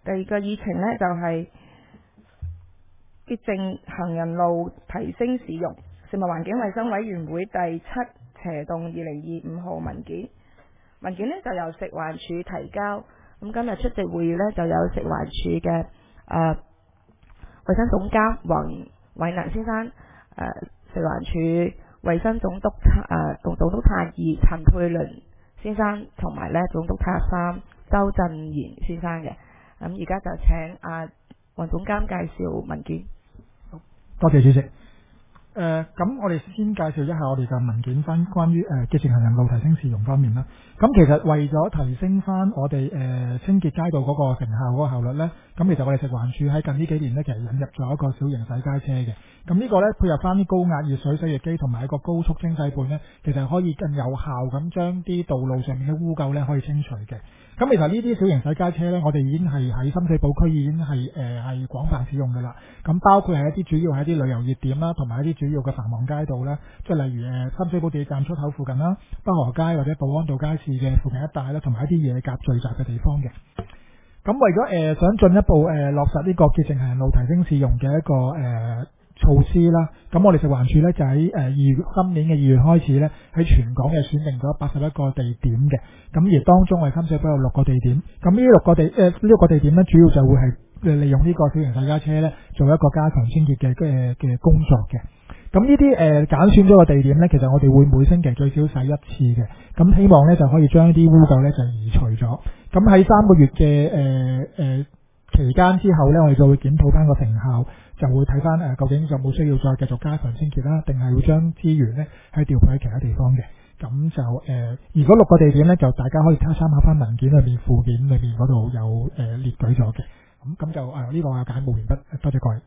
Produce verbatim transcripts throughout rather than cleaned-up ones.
第二個議程呢，就係潔淨行人路提升市容，食物環境衞生委員會第七斜動二零二五號文件。文件呢就由食環署提交，咁今日出席會議呢，就有食環署嘅誒衞生總監黃偉能先生，誒、呃、食環署衞生總督察誒總總督察二陳佩倫先生，同埋呢總督察三周振賢先生嘅。咁而家就請阿黃總監介紹文件。 多謝主席。誒、呃，咁我哋先介紹一下我哋嘅文件翻關於誒潔淨行人路提升市容方面啦。咁其實為咗提升翻我哋誒、呃、清潔街道嗰個成效嗰個效率咧，咁其實我哋食環署喺近呢幾年咧，其實引入咗一個小型洗街車嘅。咁呢個咧配合翻啲高壓熱水洗液機同埋一個高速清洗盤咧，其實可以更有效咁將啲道路上面嘅污垢咧可以清除嘅。咁其實呢啲小型洗街車咧，我哋已經係喺深水埗區已經係誒係廣泛使用嘅啦。咁包括係一啲主要係一啲旅遊熱點啦，同埋一啲主要嘅繁忙街道啦，即係例如誒深水埗地鐵站出口附近啦、北河街或者保安道街市嘅附近一帶啦，同埋一啲野鴿聚集嘅地方嘅。咁為咗誒、呃、想進一步誒、呃、落實呢個潔淨行人路提升市容嘅一個誒、呃措施啦，咁我哋食環署咧就喺誒二月今年嘅二月開始咧，喺全港嘅選定咗八十一個地點嘅，咁而當中我哋深水埗有六個地點，咁呢六個地誒呢六個地點咧，主要就會係誒利用呢個小型洗家車咧，做一個加強清潔嘅嘅嘅工作嘅。咁呢啲誒揀選咗個地點咧，其實我哋會每星期最少洗一次嘅，咁希望咧就可以將呢啲污垢咧就移除咗。咁喺三個月嘅誒誒期間之後咧，我哋就會檢討翻個成效。就會睇翻誒究竟有冇需要再繼續加強清潔啦，定係會將資源咧係調配喺其他地方嘅。咁就誒、呃，如果六個地點咧，就大家可以參考翻文件裏面附件裏面嗰度有誒、呃、列舉咗嘅。咁咁就誒呢、呃這個解務完畢，多謝各位。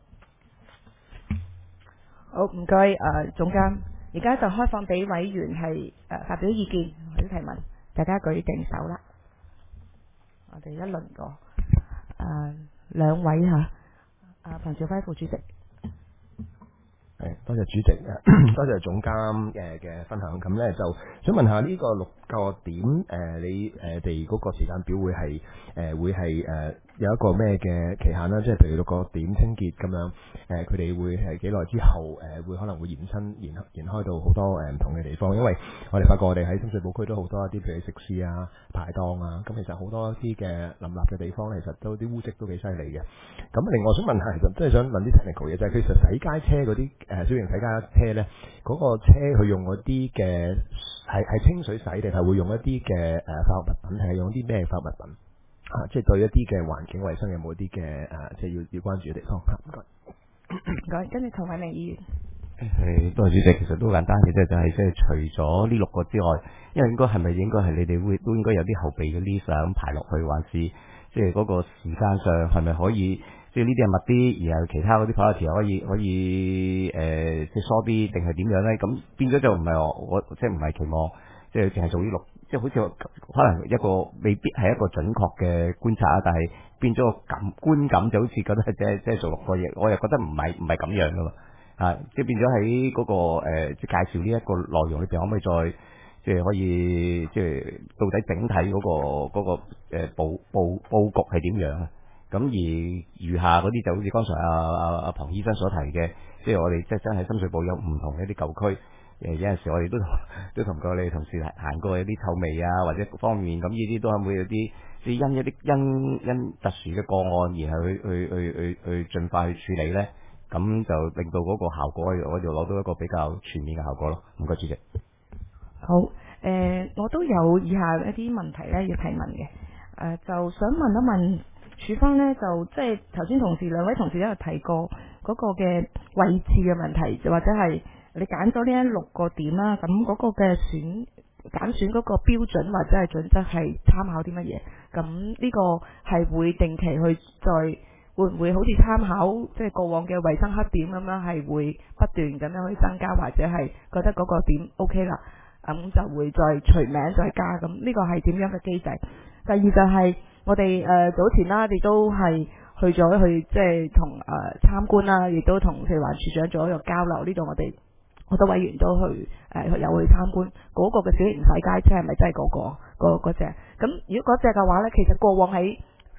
好，唔該誒總監，而家就開放俾委員係誒、呃、發表意見或者提問，大家舉定手啦。我哋一輪過誒兩位嚇。啊，彭兆輝副主席， 係多謝主席，多謝總監誒嘅分享。咁咧就想問下呢個六個點誒、呃，你誒哋嗰個時間表會係誒、呃、會係誒、呃、有一個咩嘅期限啦？即係譬如六個點清潔咁樣，誒佢哋會係幾耐之後誒、呃、會可能會延伸延延開到好多誒唔、呃、同嘅地方？因為我哋發覺我哋喺深水埗區都好多一啲譬如食肆啊、排檔啊，咁其實好多一啲嘅林立嘅地方，其實都啲污跡都幾犀利嘅。咁另外想問下，其實即係想問啲 technical 嘢，就係、是、其實洗街車嗰啲誒小型洗街車咧，嗰、那個車佢用嗰啲嘅係係清水洗定係會用一啲嘅誒化學物品，係用啲咩化學物品啊？即係對一啲嘅環境衞生有冇啲嘅誒，即係要要關注嘅地方？唔該， 唔該，跟住陳偉明議員。 係，多謝主席。其實都簡單嘅啫，就係即係除咗呢六個之外，因為應該係咪應該係你哋會都應該有啲後備嘅 list 咁排落去，還是即係嗰個時間上係咪可以？即係呢啲係密啲，而係其他嗰啲 priority 可以可以誒、呃，即係疏啲，定係點樣咧？咁變咗就唔係我我即係唔係期望，即係淨係做呢六，即係好似可能一個未必係一個準確嘅觀察啊，但係變咗個感觀感就好似覺得即係即係做六個嘢，我又覺得唔係唔係咁樣噶嘛啊！即係變咗喺嗰個誒、呃，即係介紹呢一個內容裏邊，可唔可以再即係可以即係到底整體嗰、嗰個嗰、嗰個誒佈佈佈局係點樣啊？咁而餘下嗰啲就好似剛才阿阿阿彭醫生所提嘅，即係我哋即係真係深水埗有唔同嘅一啲舊區，誒有陣時我哋都都同過你同事行過一啲臭味啊，或者各方面，咁呢啲都係會有啲即係因一啲因因特殊嘅個案而係去去去去去盡快去處理咧，咁就令到嗰個效果我就攞到一個比較全面嘅效果咯。唔該，主席。 好，誒、呃，我都有以下一啲問題咧要提問嘅，誒、呃，就想問一問。署方呢，就即係頭先同事兩位同事都有提過嗰個嘅位置嘅問題，就或者係你揀咗呢一六個點啦，咁嗰個嘅選揀選嗰個標準或者係準則係參考啲乜嘢？咁呢個係會定期去再會唔會好似參考即係過往嘅衞生黑點咁樣，係會不斷咁樣去增加，或者係覺得嗰個點 OK 啦，咁就會再除名再加，咁呢個係點樣嘅機制？第二就係、是。我哋誒、呃、早前啦，亦都係去咗去即係同誒參觀啦，亦都同食環署長做一個交流。呢度我哋好多委員都去誒、呃、有去參觀嗰、那個嘅小型洗街車係咪真係嗰、那個嗰隻？咁、那個、如果嗰隻嘅話咧，其實過往喺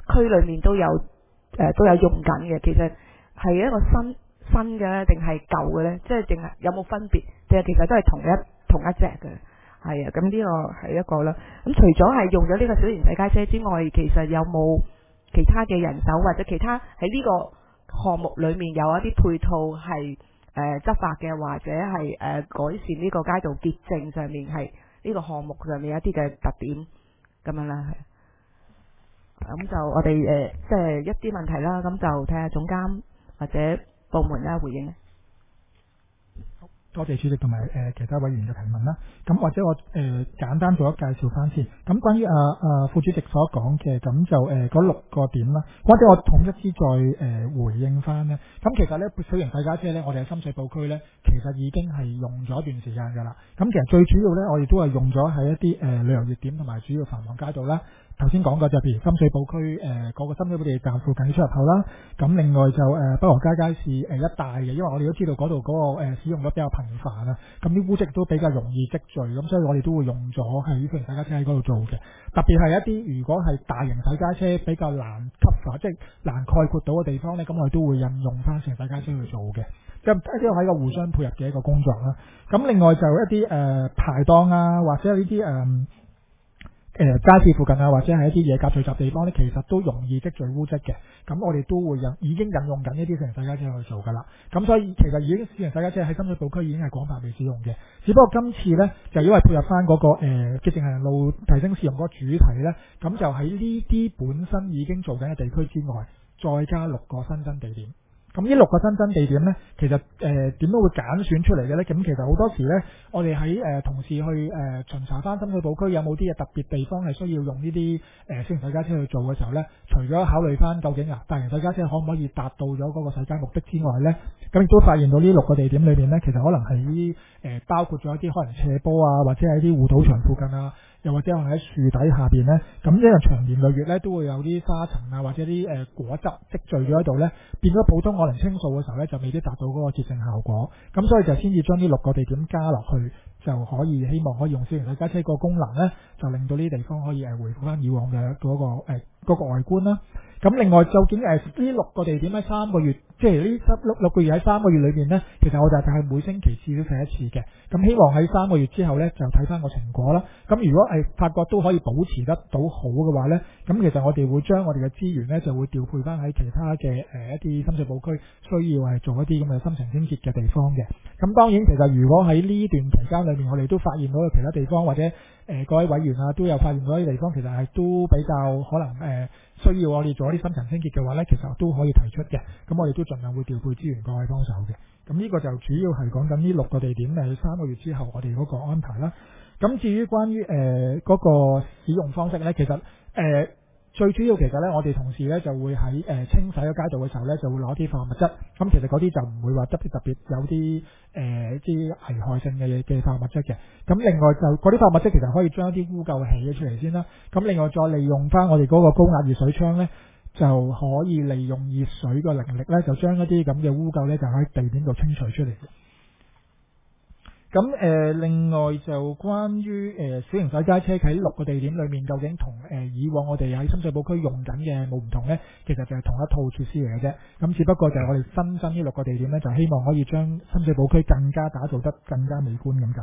區裏面都有誒、呃、都有用緊嘅。其實係一個新新嘅定係舊嘅咧？即係定係有冇分別？定係其實都係同一同一隻嘅？係啊，咁呢個係一個啦。咁除咗係用咗呢個小型洗街車之外，其實有冇其他嘅人手或者其他喺呢個項目裏面有一啲配套係誒、呃、執法嘅，或者係誒、呃、改善呢個街道潔淨上面係呢個項目上面一啲嘅特點咁樣啦。係咁就我哋誒、呃、即係一啲問題啦，咁就睇下總監或者部門啦回應。 多謝主席同埋誒其他委員嘅提問啦。咁或者我誒、呃、簡單做一介紹翻先。咁關於啊啊副主席所講嘅，咁就誒嗰、呃、六個點啦。或者我統一啲再誒、呃、回應翻咧。咁其實咧小型洗街車咧，我哋喺深水埗區咧，其實已經係用咗一段時間㗎啦。咁其實最主要咧，我哋都係用咗喺一啲誒、呃、旅遊熱點同埋主要繁忙街道啦。頭先講過就譬如深水埗區誒嗰個深水埗地站附近嘅出入口啦，咁另外就誒、呃、北河街街市誒、呃、一帶嘅，因為我哋都知道嗰度嗰個、呃、使用率比較頻繁啊，咁啲污漬都比較容易積聚，咁所以我哋都會用咗喺小型洗街車喺嗰度做嘅。特別係一啲如果係大型洗街車比較難吸發，即係難概括到嘅地方咧，咁我哋都會引用翻小型洗街車去做嘅，即係一啲係一個互相配合嘅一個工作啦。咁另外就一啲誒、呃、排檔啊，或者呢啲誒。呃誒、呃、街市附近啊，或者係一啲野鴿聚集地方咧，其實都容易積聚污漬嘅。咁我哋都會引已經引用緊呢啲小型洗街車去做㗎啦。咁所以其實已經小型洗街車喺深水埗區已經係廣泛被使用嘅。只不過今次咧就因為配合翻嗰、那個誒潔淨行人路提升市容嗰個主題咧，咁就喺呢啲本身已經做緊嘅地區之外，再加六個新增地點。咁呢六個新增地點呢，其實誒點樣會揀選出嚟嘅呢？咁其實好多時呢，我哋喺誒同事去誒、呃、巡查翻深水埗區有冇啲嘅特別地方係需要用呢啲誒小型洗街車去做嘅時候呢，除咗考慮翻究竟啊大型洗街車可唔可以達到咗嗰個洗街目的之外呢，咁亦都發現到呢六個地點裏邊呢，其實可能係啲誒包括咗一啲可能斜坡啊，或者係啲護土牆附近啊。又或者可能喺樹底下邊呢，咁因為長年累月呢都會有啲沙塵啊，或者啲誒、呃、果汁積聚咗喺度呢，變咗普通可能清掃嘅時候呢，就未必達到嗰個潔淨效果。咁所以就先至將呢六個地點加落去，就可以希望可以用小型洗街車個功能呢，就令到呢啲地方可以誒回復翻以往嘅嗰、嗰個誒、呃嗰個外觀啦。咁另外究竟誒呢六個地點喺三個月，即係呢六六個月喺三個月裏面呢，其實我哋就係每星期至少洗一次嘅。咁希望喺三個月之後呢，就睇翻個成果啦。咁如果係發覺都可以保持得到好嘅話呢，咁其實我哋會將我哋嘅資源呢，就會調配翻喺其他嘅誒、呃、一啲深水埗區需要係做一啲咁嘅深層清潔嘅地方嘅。咁當然其實如果喺呢段期間裏面，我哋都發現到有其他地方或者誒、呃、各位委員啊都有發現到啲地方其實係都比較可能誒、呃、需要我哋做一啲深層清潔嘅話呢，其實都可以提出嘅。咁我哋都盡量會調配資源過去幫手嘅。咁呢個就主要係講緊呢六個地點喺三個月之後我哋嗰個安排啦。咁至於關於誒嗰個使用方式呢，其實誒、呃、最主要其實呢，我哋同事呢就會喺誒、呃、清洗個街道嘅時候呢，就會攞啲化學物質。咁其實嗰啲就唔會話特別特別有啲誒啲危害性嘅嘅化學物質嘅。咁另外就嗰啲化學物質其實可以將一啲污垢起咗出嚟先啦。咁另外再利用翻我哋嗰個高壓熱水槍呢，就可以利用熱水個靈力咧，就將一啲咁嘅污垢咧，就喺地面度清除出嚟。咁誒、呃，另外就關於誒、呃、小型洗街車喺六個地點裏面，究竟同誒、呃、以往我哋喺深水埗區用緊嘅冇唔同呢？其實就係同一套設施嚟嘅啫。咁只不過就係我哋新增呢六個地點咧，就希望可以將深水埗區更加打造得更加美觀咁解。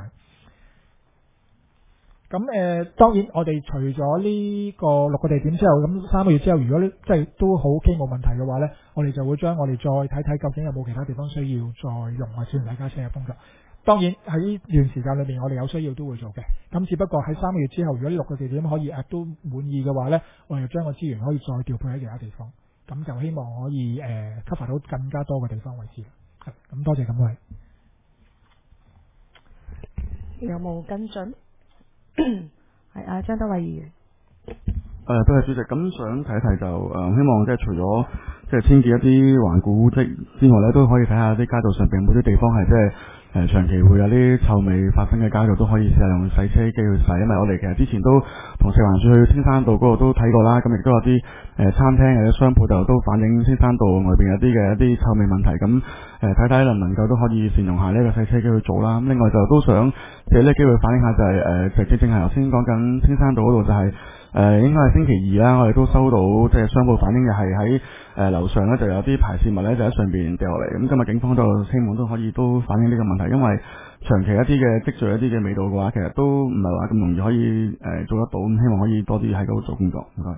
咁誒、呃，當然我哋除咗呢個六個地點之後，咁三個月之後，如果呢即係都好 OK 冇問題嘅話呢，我哋就會將我哋再睇睇究竟有冇其他地方需要再用我小型洗街車嘅工作。當然喺呢段時間裏面，我哋有需要都會做嘅。咁只不過喺三個月之後，如果呢六個地點可以誒都滿意嘅話呢，我哋將個資源可以再調配喺其他地方，咁就希望可以誒、呃、cover 到更加多嘅地方為止。係，咁多謝咁多位。 有冇跟進？係啊，張德偉議員。 誒，多謝主席。咁想睇睇就誒、呃，希望即係除咗即係清潔一啲頑固污漬之外咧，都可以睇下啲街道上邊有冇啲地方係即係。誒長期會有啲臭味發生嘅街道都可以試下用洗車機去洗，因為我哋其實之前都同食環署去青山道嗰度都睇過啦，咁亦都有啲誒、呃、餐廳或者商鋪就都反映青山道外邊有啲嘅一啲臭味問題，咁誒睇睇能唔能夠都可以善用下呢個洗車機去做啦。咁另外就都想借呢個機會反映下就係、是、誒，就正正係頭先講緊青山道嗰度就係、是。 誒應該係星期二啦，我哋都收到即係商鋪反映嘅係喺誒樓上咧就有啲排泄物咧就喺上邊掉落嚟，咁今日警方都希望都可以都反映呢個問題，因為長期一啲嘅積聚一啲嘅味道嘅話，其實都唔係話咁容易可以誒、呃、做得到，咁希望可以多啲喺嗰度做工作。唔該。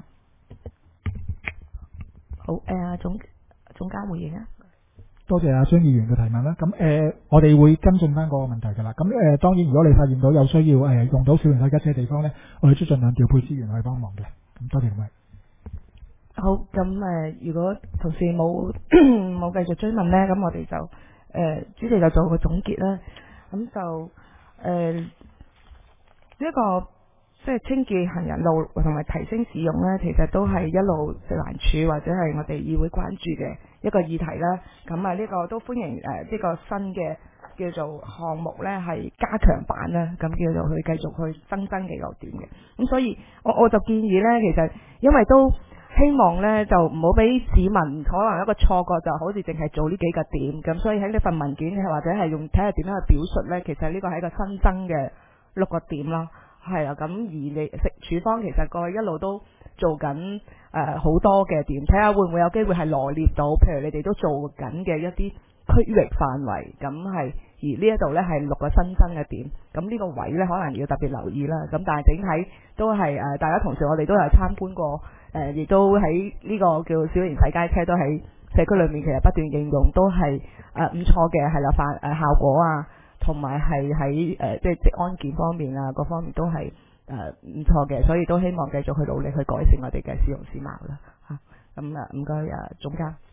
好，誒、呃、總總監回應啊。 多謝阿張議員嘅提問啦。咁誒、呃，我哋會跟進翻嗰個問題㗎啦。咁誒、呃，當然如果你發現到有需要誒、呃、用到小型洗家車嘅地方咧，我哋都盡量調配資源去幫忙嘅。咁多謝各位。 好，咁誒、呃，如果同事冇冇繼續追問咧，咁我哋就誒、呃、主席就做個總結啦。咁就誒呢、呃這個即係清潔行人路同埋提升使用咧，其實都係一路食環署或者係我哋議會關注嘅一個議題啦。咁啊呢個都歡迎誒呢、呃這個新嘅叫做項目咧係加強版啦，咁叫做去繼續去新增嘅優點嘅。咁所以我我就建議咧，其實因為都希望咧就唔好俾市民可能一個錯覺，就好似淨係做呢幾個點，咁所以喺呢份文件或者係用睇下點樣去表述咧，其實呢個係一個新增嘅六個點啦。係啊，咁而你食署方其實過去一路都做緊誒好多嘅點，睇下會唔會有機會係羅列到，譬如你哋都做緊嘅一啲區域範圍，咁係而呢一度呢係六個新增嘅點，咁呢個位呢可能要特別留意啦。咁但係整體都係誒、呃，大家同時我哋都有參觀過，誒、呃、亦都喺呢個叫小型洗街車都喺社區裏面其實不斷應用，都係誒唔錯嘅，係啦，反誒效果啊。同埋係喺誒即係職安健方面啊，各方面都係誒唔錯嘅，所以都希望繼續去努力去改善我哋嘅使用市貌啦嚇。咁啊，唔該啊，總監。